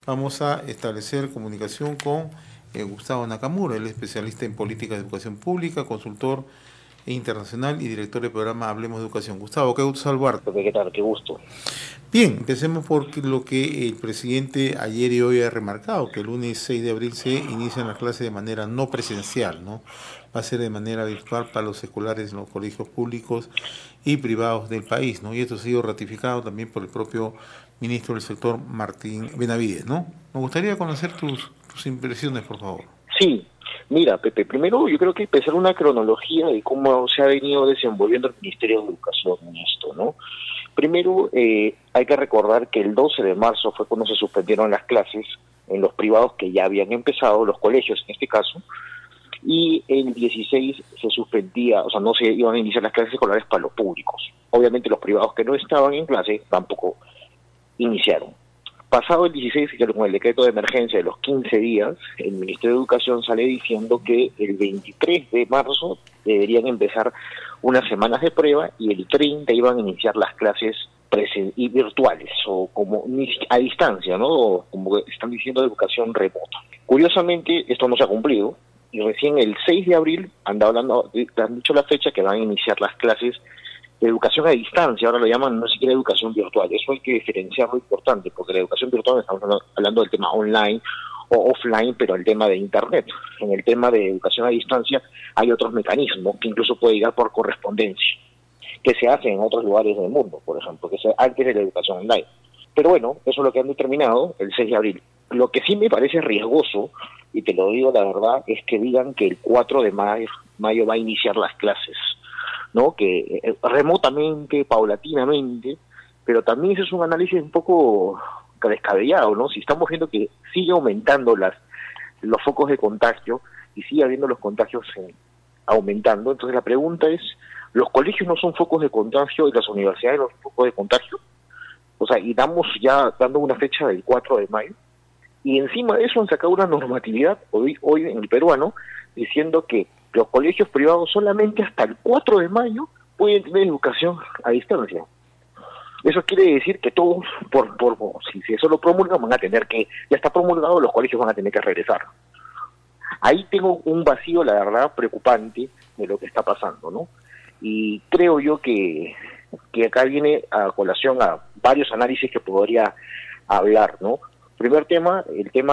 vamos a establecer comunicación con Gustavo Nakamura, el especialista en política de educación pública, consultor internacional y director del programa Hablemos de Educación. Gustavo, qué gusto saludarte. ¿Qué tal? Qué gusto. Bien, empecemos por lo que el presidente ayer y hoy ha remarcado, que el lunes 6 de abril se inician las clases de manera no presencial, ¿no? Va a ser de manera virtual para los escolares en los colegios públicos y privados del país, ¿no? Y esto ha sido ratificado también por el propio ministro del sector, Martín Benavides, ¿no? Me gustaría conocer tus impresiones, por favor. Sí, mira, Pepe, primero yo creo que hay que empezar una cronología de cómo se ha venido desenvolviendo el Ministerio de Educación en esto, ¿no? Primero, hay que recordar que el 12 de marzo fue cuando se suspendieron las clases en los privados que ya habían empezado, los colegios en este caso, y el 16 se suspendía, o sea, no se iban a iniciar las clases escolares para los públicos. Obviamente los privados que no estaban en clase tampoco iniciaron. Pasado el 16, ya con el decreto de emergencia de los 15 días, el Ministerio de Educación sale diciendo que el 23 de marzo deberían empezar unas semanas de prueba y el 30 iban a iniciar las clases y virtuales o como a distancia, ¿no? O como están diciendo, de educación remota. Curiosamente, esto no se ha cumplido y recién el 6 de abril han dicho la fecha que van a iniciar las clases de educación a distancia, ahora lo llaman no siquiera educación virtual. Eso hay que diferenciarlo importante, porque la educación virtual estamos hablando del tema online o offline, pero el tema de internet. En el tema de educación a distancia hay otros mecanismos que incluso puede llegar por correspondencia, que se hace en otros lugares del mundo, por ejemplo, que se antes de la educación online. Pero bueno, eso es lo que han determinado el 6 de abril. Lo que sí me parece riesgoso, y te lo digo la verdad, es que digan que el 4 de mayo va a iniciar las clases, ¿no? Que remotamente, paulatinamente, pero también ese es un análisis un poco descabellado, ¿no? Si estamos viendo que sigue aumentando los focos de contagio y sigue habiendo los contagios aumentando, entonces la pregunta es, ¿los colegios no son focos de contagio y las universidades no son focos de contagio? O sea, y dando una fecha del 4 de mayo, y encima de eso han sacado una normatividad hoy en el peruano diciendo que los colegios privados solamente hasta el 4 de mayo pueden tener educación a distancia. Eso quiere decir que todos, si eso lo promulgan, ya está promulgado, los colegios van a tener que regresar. Ahí tengo un vacío, la verdad, preocupante de lo que está pasando, ¿no? Y creo yo que acá viene a colación a varios análisis que podría hablar, ¿no? Primer tema, el tema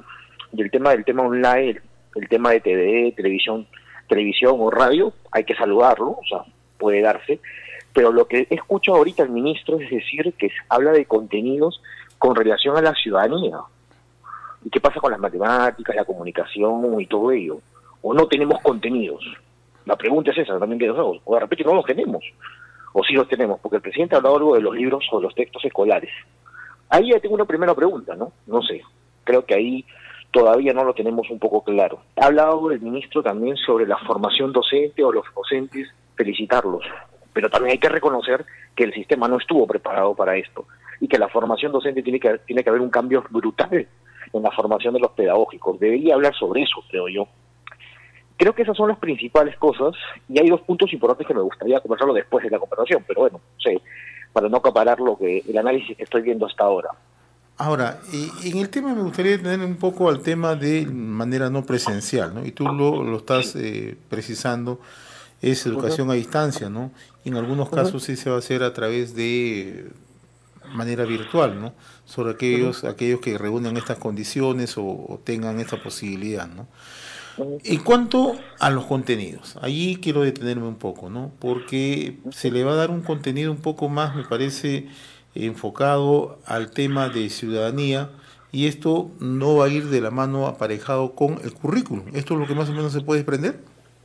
del tema online, el tema de TV, televisión o radio, hay que saludarlo, o sea, puede darse, pero lo que escucho ahorita el ministro es decir que habla de contenidos con relación a la ciudadanía. ¿Y qué pasa con las matemáticas, la comunicación y todo ello? ¿O no tenemos contenidos? La pregunta es esa, también que nosotros, o de repente no los tenemos, o sí los tenemos, porque el presidente ha hablado algo de los libros o los textos escolares. Ahí ya tengo una primera pregunta, ¿no? No sé, creo que ahí todavía no lo tenemos un poco claro. Ha hablado el ministro también sobre la formación docente o los docentes, felicitarlos, pero también hay que reconocer que el sistema no estuvo preparado para esto y que la formación docente tiene que haber un cambio brutal en la formación de los pedagógicos. Debería hablar sobre eso, creo yo. Creo que esas son las principales cosas y hay dos puntos importantes que me gustaría conversarlo después de la conversación, pero bueno, no sé, para no acaparar el análisis que estoy viendo hasta ahora. Ahora, en el tema me gustaría tener un poco al tema de manera no presencial, ¿no? Y tú lo estás Sí. precisando, es Uh-huh. educación a distancia, ¿no? Y en algunos Uh-huh. casos sí se va a hacer a través de manera virtual, ¿no? Sobre Uh-huh. aquellos que reúnan estas condiciones o tengan esta posibilidad, ¿no? Uh-huh. En cuanto a los contenidos, allí quiero detenerme un poco, ¿no? Porque se le va a dar un contenido un poco más, me parece, enfocado al tema de ciudadanía y esto no va a ir de la mano aparejado con el currículum. ¿Esto es lo que más o menos se puede desprender?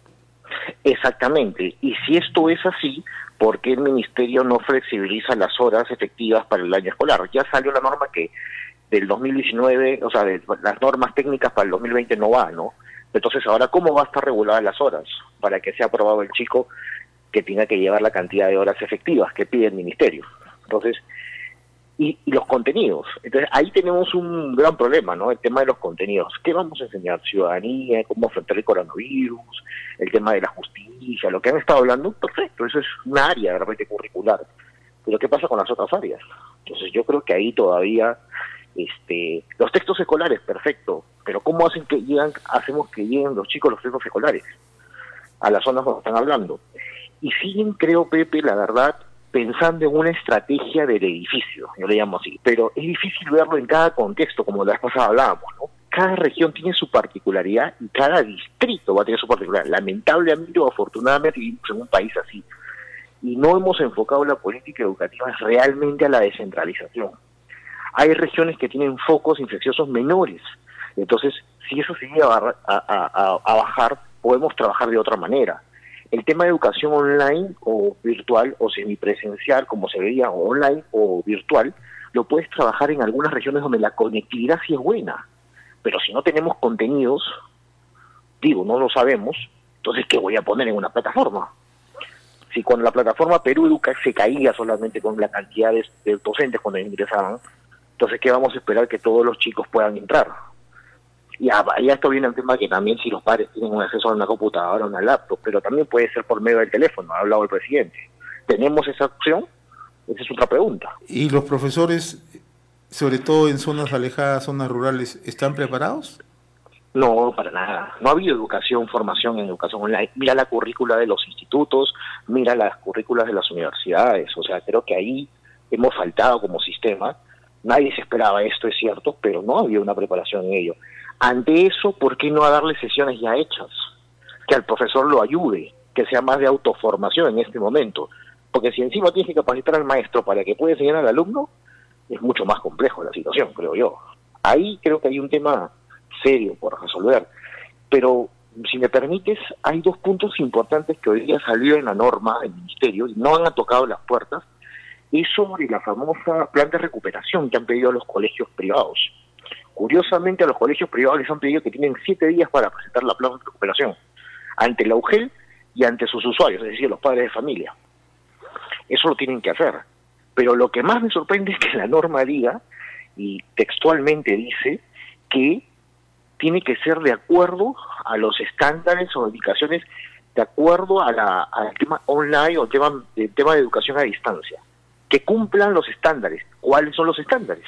Exactamente. Y si esto es así, ¿por qué el ministerio no flexibiliza las horas efectivas para el año escolar? Ya salió la norma que del 2019, o sea, de las normas técnicas para el 2020 no va, ¿no? Entonces, ahora, ¿cómo va a estar reguladas las horas para que sea aprobado el chico que tenga que llevar la cantidad de horas efectivas que pide el ministerio? Entonces, y los contenidos. Entonces, ahí tenemos un gran problema, ¿no? El tema de los contenidos. ¿Qué vamos a enseñar? Ciudadanía, cómo afrontar el coronavirus, el tema de la justicia, lo que han estado hablando, perfecto, eso es una área de repente curricular. Pero ¿qué pasa con las otras áreas? Entonces, yo creo que ahí todavía Los textos escolares, perfecto, pero ¿cómo hacemos que lleguen los chicos los textos escolares a las zonas donde están hablando? Y siguen, creo, Pepe, la verdad, pensando en una estrategia del edificio, yo le llamo así, pero es difícil verlo en cada contexto, como la vez pasada hablábamos, ¿no? Cada región tiene su particularidad y cada distrito va a tener su particularidad. Lamentablemente o afortunadamente vivimos en un país así, y no hemos enfocado la política educativa realmente a la descentralización. Hay regiones que tienen focos infecciosos menores, entonces si eso se llega a bajar, podemos trabajar de otra manera. El tema de educación online o virtual o semipresencial, como se veía, o online o virtual, lo puedes trabajar en algunas regiones donde la conectividad sí es buena, pero si no tenemos contenidos, no lo sabemos, entonces ¿qué voy a poner en una plataforma? Si con la plataforma Perú Educa se caía solamente con la cantidad de docentes cuando ingresaban, entonces ¿qué vamos a esperar que todos los chicos puedan entrar? Y ya esto viene al tema que también si los padres tienen un acceso a una computadora o una laptop, pero también puede ser por medio del teléfono, ha hablado el presidente. ¿Tenemos esa opción? Esa es otra pregunta. ¿Y los profesores, sobre todo en zonas alejadas, zonas rurales, están preparados? No, para nada. No ha habido formación en educación online. Mira la currícula de los institutos, mira las currículas de las universidades. O sea, creo que ahí hemos faltado como sistema. Nadie se esperaba esto, es cierto, pero no había una preparación en ello. Ante eso, ¿por qué no a darle sesiones ya hechas? Que al profesor lo ayude, que sea más de autoformación en este momento. Porque si encima tienes que capacitar al maestro para que pueda enseñar al alumno, es mucho más complejo la situación, creo yo. Ahí creo que hay un tema serio por resolver. Pero, si me permites, hay dos puntos importantes que hoy día salió en la norma del ministerio y no han tocado las puertas. Es sobre la famosa plan de recuperación que han pedido a los colegios privados. Curiosamente, a los colegios privados les han pedido que tienen 7 días para presentar la plan de recuperación ante la UGEL y ante sus usuarios, es decir, los padres de familia. Eso lo tienen que hacer. Pero lo que más me sorprende es que la norma diga, y textualmente dice, que tiene que ser de acuerdo a los estándares o indicaciones, de acuerdo al tema online o tema de educación a distancia. Que cumplan los estándares. ¿Cuáles son los estándares?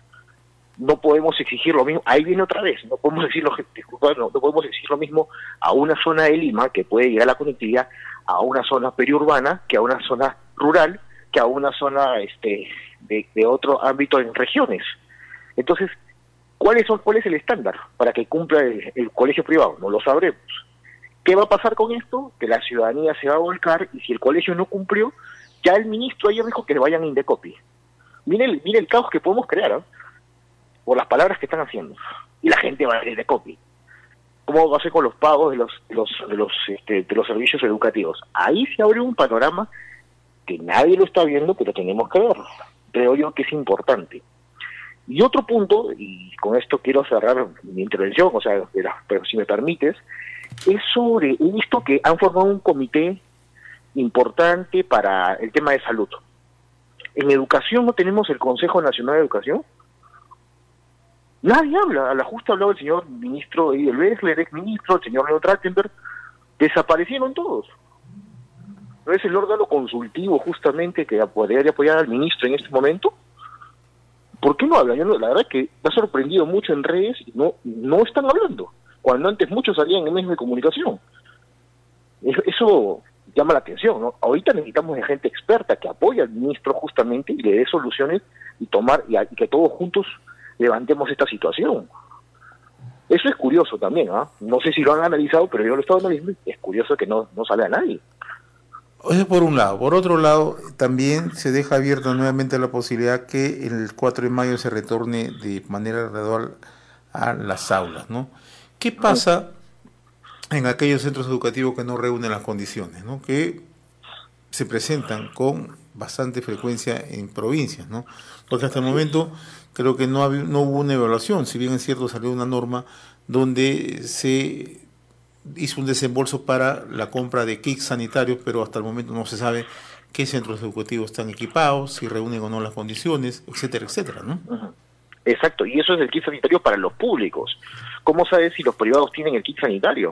No podemos exigir lo mismo, ahí viene otra vez, no podemos exigir lo mismo a una zona de Lima que puede llegar a la conectividad, a una zona periurbana, que a una zona rural, que a una zona de otro ámbito en regiones. Entonces, ¿cuál es el estándar para que cumpla el colegio privado? No lo sabremos. ¿Qué va a pasar con esto? Que la ciudadanía se va a volcar y si el colegio no cumplió, ya el ministro ayer dijo que vayan a Indecopi. Mire el caos que podemos crear, ¿eh? Por las palabras que están haciendo. Y la gente va a ir de copy. ¿Cómo va a ser con los pagos de los servicios educativos? Ahí se abre un panorama que nadie lo está viendo, pero tenemos que verlo. Creo yo que es importante. Y otro punto, y con esto quiero cerrar mi intervención, pero si me permites, es sobre, he visto que han formado un comité importante para el tema de salud. En educación no tenemos el Consejo Nacional de Educación. Nadie habla. A la justa hablaba el señor ministro Edel Bessler, ex ministro, el señor Leo Trachtenberg. Desaparecieron todos. ¿No es el órgano consultivo justamente que podría apoyar al ministro en este momento? ¿Por qué no hablan? La verdad es que me ha sorprendido mucho en redes y no están hablando. Cuando antes muchos salían en medios de comunicación. Eso llama la atención, ¿no? Ahorita necesitamos de gente experta que apoye al ministro justamente y le dé soluciones y que todos juntos levantemos esta situación. Eso es curioso también, ¿ah? No sé si lo han analizado, pero yo lo he estado analizando. Es curioso que no sale a nadie. Eso por un lado. Por otro lado, también se deja abierta nuevamente la posibilidad que el 4 de mayo se retorne de manera gradual a las aulas, ¿no? ¿Qué pasa en aquellos centros educativos que no reúnen las condiciones, ¿no? Que se presentan con bastante frecuencia en provincias, ¿no? Porque hasta el momento creo que no hubo una evaluación, si bien es cierto salió una norma donde se hizo un desembolso para la compra de kits sanitarios, pero hasta el momento no se sabe qué centros educativos están equipados, si reúnen o no las condiciones, etcétera, etcétera, ¿no? Exacto, y eso es el kit sanitario para los públicos. ¿Cómo sabes si los privados tienen el kit sanitario?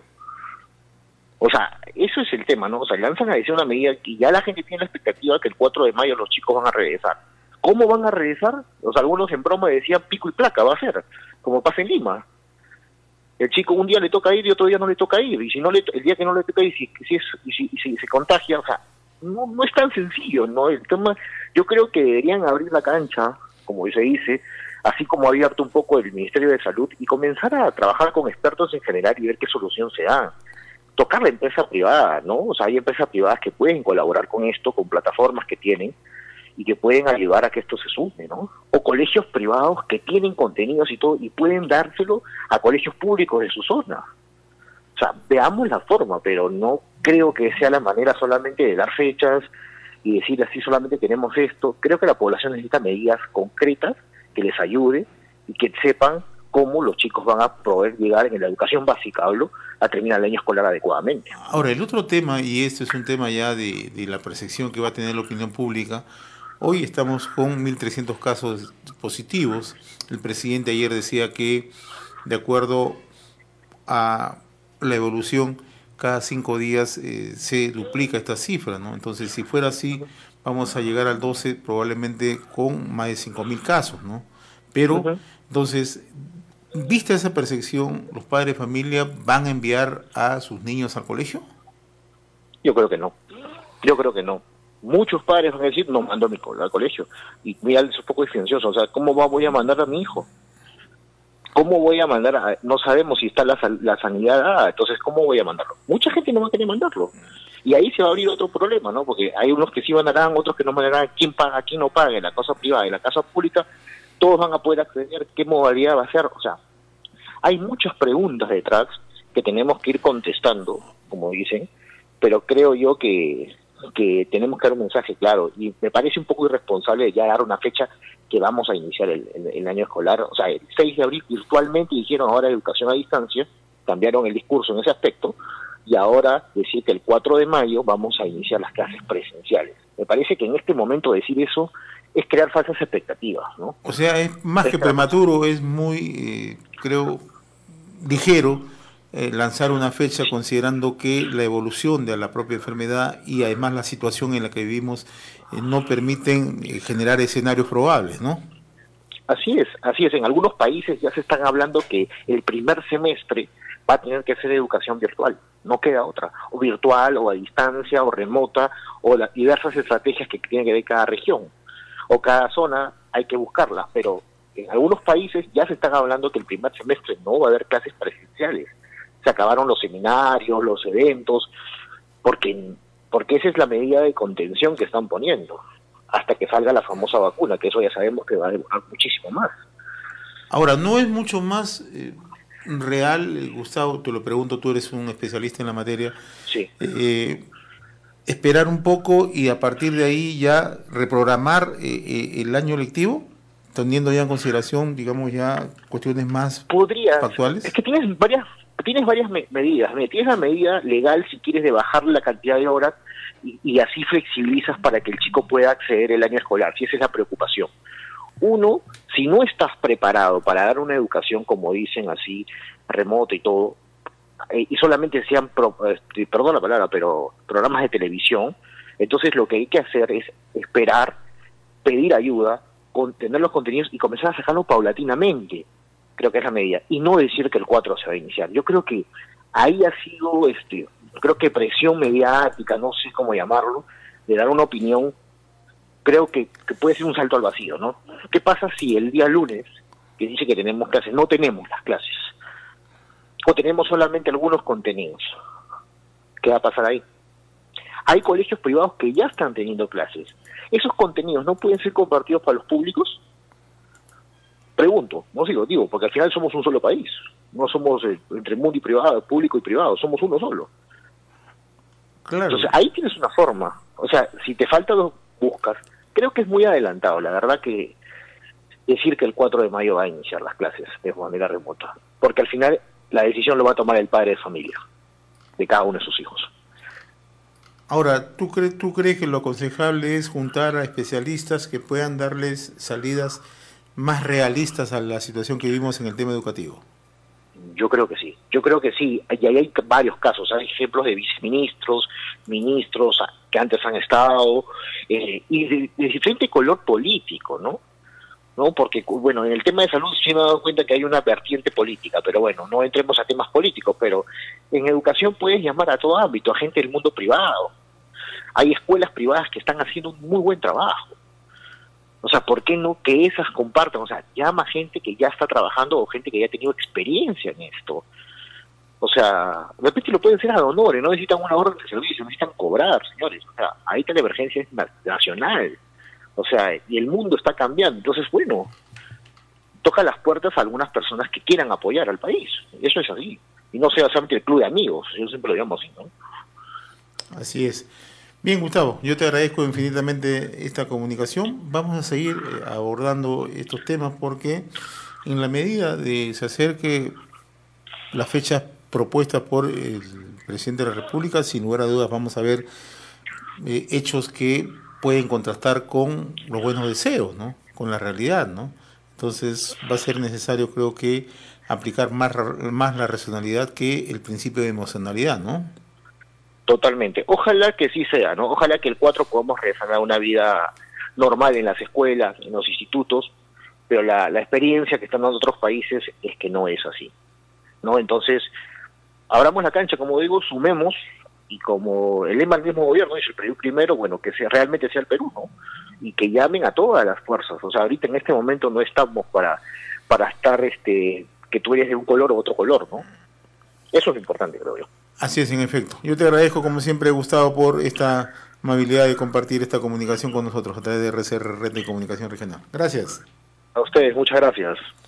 O sea, eso es el tema, ¿no? O sea, lanzan a decir una medida que ya la gente tiene la expectativa que el 4 de mayo los chicos van a regresar. ¿Cómo van a regresar? O sea, algunos en broma decían pico y placa, va a ser, como pasa en Lima. El chico un día le toca ir y otro día no le toca ir, y si no el día que no le toca ir, si se contagia, o sea, no es tan sencillo, ¿no? El tema, yo creo que deberían abrir la cancha, como se dice, así como ha abierto un poco el Ministerio de Salud, y comenzar a trabajar con expertos en general y ver qué solución se da. Tocar la empresa privada, ¿no? O sea, hay empresas privadas que pueden colaborar con esto, con plataformas que tienen, y que pueden ayudar a que esto se sume, ¿no? O colegios privados que tienen contenidos y todo, y pueden dárselo a colegios públicos de su zona. O sea, veamos la forma, pero no creo que sea la manera solamente de dar fechas y decir así solamente tenemos esto. Creo que la población necesita medidas concretas que les ayude y que sepan cómo los chicos van a poder llegar en la educación básica, hablo, a terminar el año escolar adecuadamente. Ahora, el otro tema, y este es un tema ya de la percepción que va a tener la opinión pública, hoy estamos con 1.300 casos positivos. El presidente ayer decía que, de acuerdo a la evolución, cada 5 días se duplica esta cifra, ¿no? Entonces, si fuera así, vamos a llegar al 12 probablemente con más de 5.000 casos, ¿no? Pero, entonces, ¿viste esa percepción? ¿Los padres de familia van a enviar a sus niños al colegio? Yo creo que no. Yo creo que no. Muchos padres van a decir, no mando a mi al colegio. Y mira, es un poco diferencioso. O sea, ¿cómo voy a mandar a mi hijo? ¿Cómo voy a mandar? No sabemos si está la sanidad dada, entonces ¿cómo voy a mandarlo? Mucha gente no va a querer mandarlo. Y ahí se va a abrir otro problema, ¿no? Porque hay unos que sí mandarán, otros que no mandarán. ¿Quién paga, quién no paga? En la casa privada, en la casa pública, todos van a poder acceder. ¿Qué modalidad va a ser? O sea, hay muchas preguntas detrás que tenemos que ir contestando, como dicen, pero creo yo que tenemos que dar un mensaje claro, y me parece un poco irresponsable ya dar una fecha que vamos a iniciar el año escolar. O sea, el 6 de abril virtualmente dijeron ahora educación a distancia, cambiaron el discurso en ese aspecto, y ahora decir que el 4 de mayo vamos a iniciar las clases presenciales. Me parece que en este momento decir eso es crear falsas expectativas, ¿no? O sea, es más que prematuro, es muy, creo, ligero lanzar una fecha considerando que la evolución de la propia enfermedad y además la situación en la que vivimos no permiten generar escenarios probables, ¿no? Así es, así es. En algunos países ya se están hablando que el primer semestre va a tener que ser educación virtual, no queda otra, o virtual, o a distancia, o remota, o las diversas estrategias que tiene que ver cada región, o cada zona hay que buscarlas, pero en algunos países ya se están hablando que el primer semestre no va a haber clases presenciales. Se acabaron los seminarios, los eventos, porque esa es la medida de contención que están poniendo, hasta que salga la famosa vacuna, que eso ya sabemos que va a demorar muchísimo más. Ahora, ¿no es mucho más real, Gustavo, te lo pregunto, tú eres un especialista en la materia, Sí. Esperar un poco y a partir de ahí ya reprogramar el año lectivo, teniendo ya en consideración, digamos, ya cuestiones más Podrías, es factuales? que tienes varias medidas. Mira, tienes la medida legal si quieres de bajar la cantidad de horas y así flexibilizas para que el chico pueda acceder el año escolar, si esa es la preocupación. Uno, si no estás preparado para dar una educación, como dicen así, remota y todo, y solamente sean, perdón la palabra, pero programas de televisión, entonces lo que hay que hacer es esperar, pedir ayuda, tener los contenidos y comenzar a sacarlo paulatinamente. Creo que es la medida. Y no decir que el 4 se va a iniciar. Yo creo que ahí ha sido, creo que presión mediática, no sé cómo llamarlo, de dar una opinión. Creo que puede ser un salto al vacío, ¿no? ¿Qué pasa si el día lunes, que dice que tenemos clases, no tenemos las clases? O tenemos solamente algunos contenidos. ¿Qué va a pasar ahí? Hay colegios privados que ya están teniendo clases. ¿Esos contenidos no pueden ser compartidos para los públicos? Pregunto, no digo, porque al final somos un solo país. No somos entre mundo y privado, público y privado, somos uno solo. Claro. Entonces ahí tienes una forma. O sea, si te falta dos, buscas. Creo que es muy adelantado, la verdad, que decir que el 4 de mayo va a iniciar las clases de manera remota. Porque al final la decisión lo va a tomar el padre de familia, de cada uno de sus hijos. Ahora, ¿tú crees que lo aconsejable es juntar a especialistas que puedan darles salidas más realistas a la situación que vivimos en el tema educativo? Yo creo que sí, y ahí hay varios casos, hay ejemplos de viceministros, ministros, que antes han estado, y de diferente color político, ¿no? ¿No? Porque, bueno, en el tema de salud sí me he dado cuenta que hay una vertiente política, pero bueno, no entremos a temas políticos, pero en educación puedes llamar a todo ámbito, a gente del mundo privado. Hay escuelas privadas que están haciendo un muy buen trabajo. O sea, ¿por qué no que esas compartan? O sea, llama gente que ya está trabajando o gente que ya ha tenido experiencia en esto. O sea, de repente lo pueden hacer a honores, no necesitan una orden de servicio, necesitan cobrar, señores. O sea, ahorita la emergencia es nacional. O sea, y el mundo está cambiando. Entonces, bueno, toca las puertas a algunas personas que quieran apoyar al país. Eso es así. Y no sea solamente el club de amigos, yo siempre lo llamo así, ¿no? Así es. Bien, Gustavo, yo te agradezco infinitamente esta comunicación. Vamos a seguir abordando estos temas porque en la medida de se acerque las fechas propuestas por el presidente de la República, sin lugar a dudas vamos a ver hechos que pueden contrastar con los buenos deseos, ¿no? Con la realidad, ¿no? Entonces va a ser necesario, creo que, aplicar más la racionalidad que el principio de emocionalidad, ¿no? Totalmente. Ojalá que sí sea, ¿no? Ojalá que el 4 podamos regresar a una vida normal en las escuelas, en los institutos, pero la experiencia que están dando otros países es que no es así, ¿no? Entonces, abramos la cancha, como digo, sumemos, y como el lema del mismo gobierno dice, el Perú primero, bueno, que realmente sea el Perú, ¿no? Y que llamen a todas las fuerzas. O sea, ahorita en este momento no estamos para estar, que tú eres de un color u otro color, ¿no? Eso es lo importante, creo yo. Así es, en efecto. Yo te agradezco, como siempre, Gustavo, por esta amabilidad de compartir esta comunicación con nosotros a través de RCR, Red de Comunicación Regional. Gracias. A ustedes, muchas gracias.